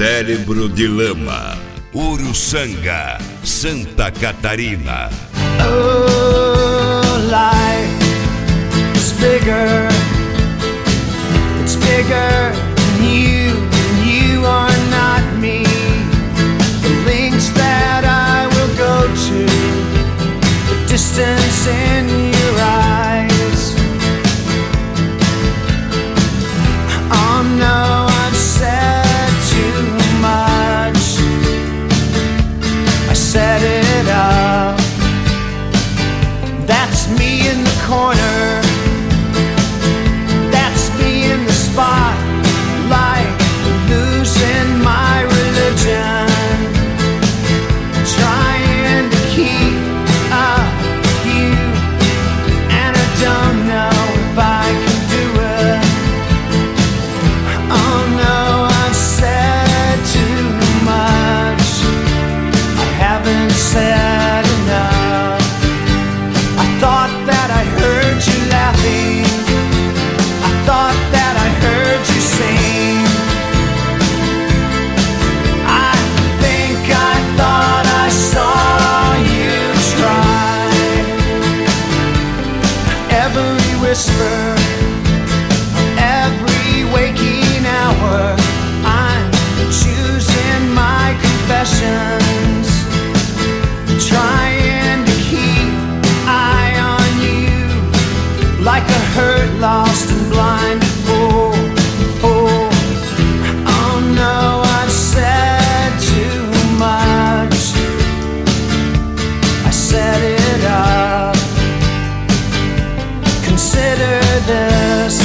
Cérebro de Lama, Uruçanga, Santa Catarina. Oh, life is bigger. It's bigger than you are not me. The links that I will go to, the distance in your eyes. Oh no, I've said too much. I set it up. That's me in the corner. That's me in the spotlight, losing my religion, trying to keep up with you, and I don't know if I can do it. Oh no, I've said too much. I haven't said enough. I thought that I heard you laughing. I thought that I heard you sing. I think I thought I saw you try. Every whisper, every waking hour, I'm choosing my confessions, trying to keep eye on you, like a hurt, lost and blinded fool. Oh no, I've said too much. I set it up. Consider this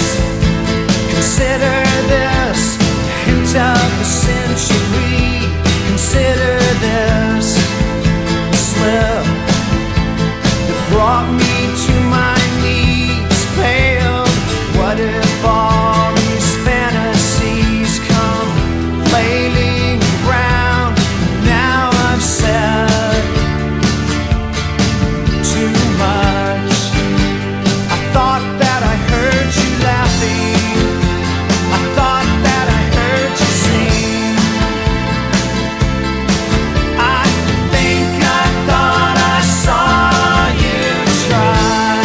hint of the century. Consider this slip that brought me to my knees, pale. What if all these fantasies come flailing around? Now I've said too much. I thought that I heard you laughing. I thought that I heard you sing. I think I thought I saw you try.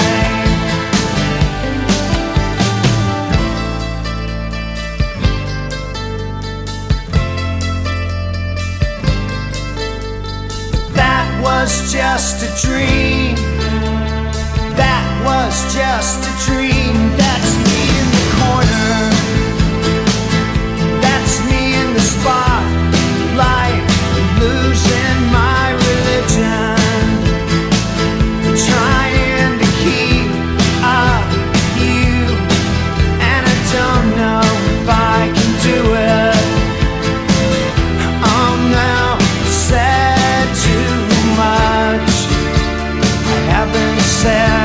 That was just a dream. That was just a dream. That's me in the corner. That's me in the spotlight, losing my religion, trying to keep up with you, and I don't know if I can do it. Oh no, I said too much. I haven't said